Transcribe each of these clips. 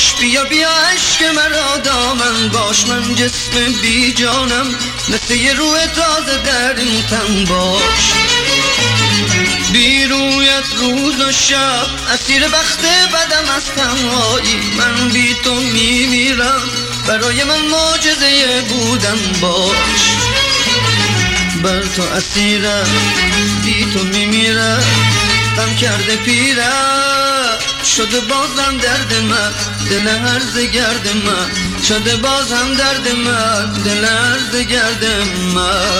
باش، بیا بیا عشق مرا دامن باش، من جسم بی جانم مثل یه روح تازه در این تن باش. بی رویت روز و شب اسیر بخت بدم از تنهایی، من بی تو میمیرم، برای من معجزه بودن باش. بر تو اسیرم، بی تو میمیرم، غم کرده پیرم، شده بازم درد من، دل هرز گرد من، شده بازم درد من، دل هرز گرد من.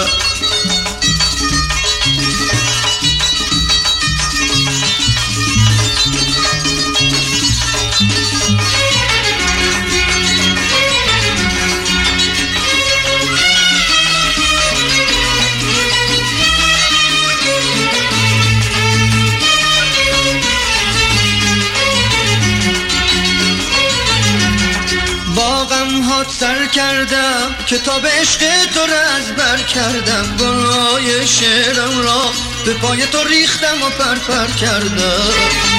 سر کردم کتاب عشق تو را از بر کردم، گلهای شعرم را به پای تو ریختم و پرپر کردم.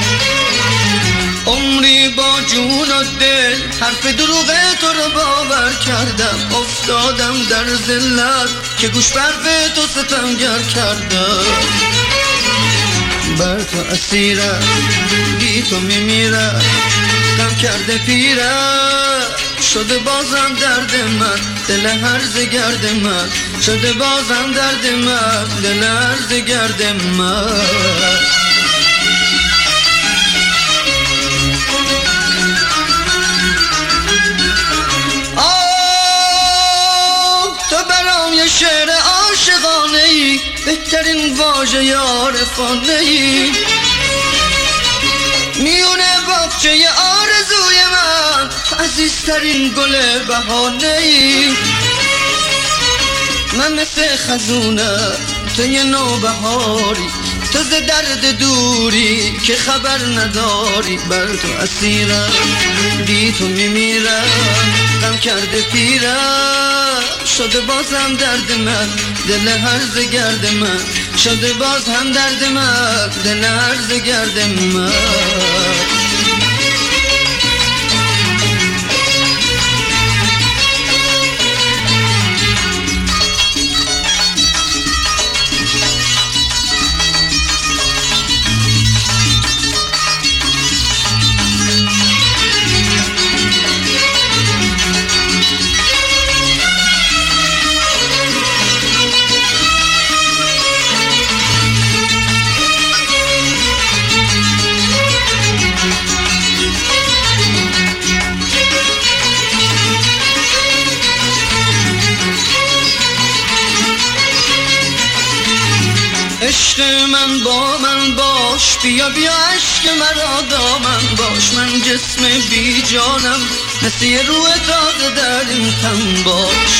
عمری با جون و دل حرف دروغ تو رو باور کردم، افتادم در ذلت که گوش به حرف تو ستمگر کردم. بر تو اسیرم، بی تو میمیرم، غم کرده پیرم، شده بازم درد من، دل هرز گرد من، شده بازم درد من، دل هرز گرد من. تو برام یه شعر عاشقانه ای، بهترین واژه عارفانه ای، میونه باغچه آرزوی من، عزیزترین گل بهانه ای. من مثل خزونه تو یه نوبهاری، تو ز درد دوری که خبر نداری. بر تو اسیرم، بی تو میمیرم، غم کرده پیرم، شده بازم درد من، دل هرز گرد من، شده باز هم درد من، دل هرز گرد من. عشق من با من باش، بیا بیا عشق مرا دامن باش، من جسم بی جانم مثل یه روح تازه در این تن باش.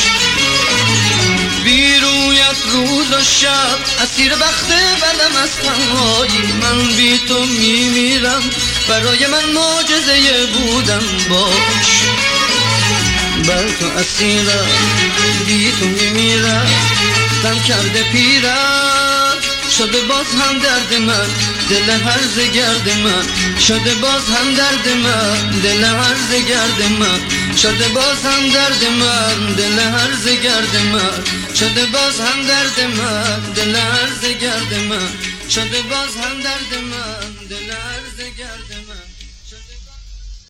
بی رویت روز و شب اسیر بخت بدم از تنهایی، من بی تو میمیرم، برای من معجزه بودن باش. بر تو اسیرم، بی تو میمیرم، غم کرده پیرم، شده باز هم درد من، دل هرز گرد من، شده باز هم درد من، دل هرز گرد من، شده باز هم درد من، دل هرز گرد من، شده باز هم درد من، دل هرز گرد من، شده باز هم درد من.